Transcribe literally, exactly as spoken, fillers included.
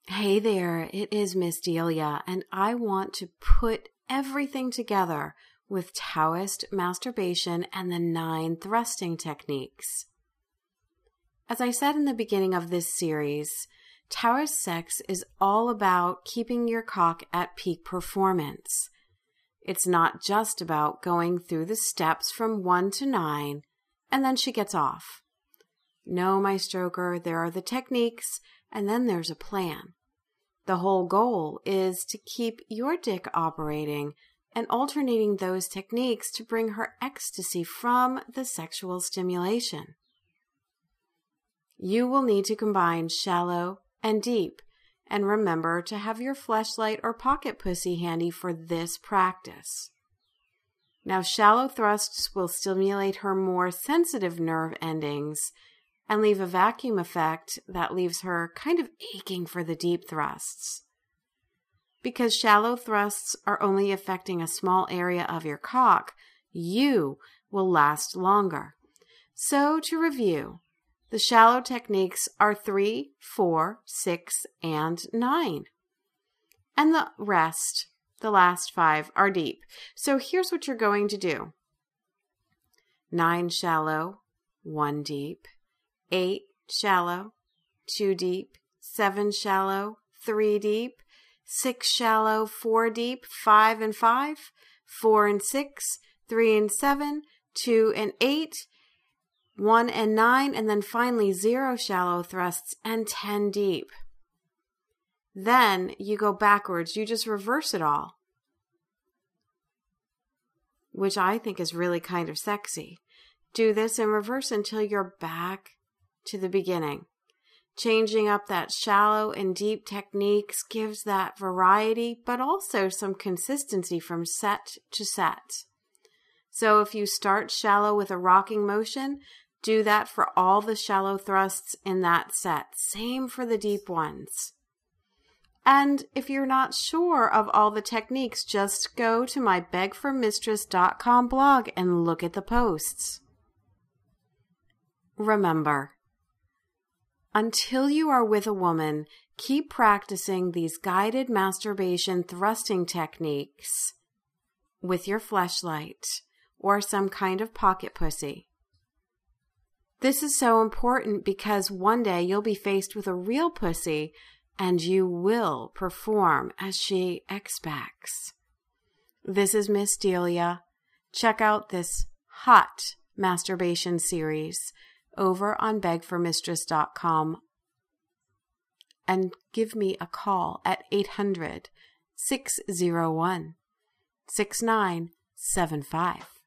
Hey there, it is Miss Delia, and I want to put everything together with Taoist masturbation and the nine thrusting techniques. As I said in the beginning of this series, Taoist sex is all about keeping your cock at peak performance. It's not just about going through the steps from one to nine, and then she gets off. No, my stroker, there are the techniques, and then there's a plan. The whole goal is to keep your dick operating and alternating those techniques to bring her ecstasy from the sexual stimulation. You will need to combine shallow and deep, and remember to have your fleshlight or pocket pussy handy for this practice. Now, shallow thrusts will stimulate her more sensitive nerve endings and leave a vacuum effect that leaves her kind of aching for the deep thrusts. Because shallow thrusts are only affecting a small area of your cock, you will last longer. So to review, the shallow techniques are three, four, six, and nine. And the rest, the last five, are deep. So here's what you're going to do. Nine shallow, one deep. Eight shallow, two deep. Seven shallow, three deep. Six shallow, four deep. Five and five. Four and six. Three and seven. Two and eight. One and nine. And then finally zero shallow thrusts and ten deep. Then you go backwards. You just reverse it all, which I think is really kind of sexy. Do this in reverse until you're back to the beginning. Changing up that shallow and deep techniques gives that variety, but also some consistency from set to set. So if you start shallow with a rocking motion, do that for all the shallow thrusts in that set. Same for the deep ones. And if you're not sure of all the techniques, just go to my beg for mistress dot com blog and look at the posts. Remember, until you are with a woman, keep practicing these guided masturbation thrusting techniques with your fleshlight or some kind of pocket pussy. This is so important because one day you'll be faced with a real pussy and you will perform as she expects. This is Miss Delia. Check out this hot masturbation series over on beg for mistress dot com and give me a call at eight hundred, six oh one, six nine seven five.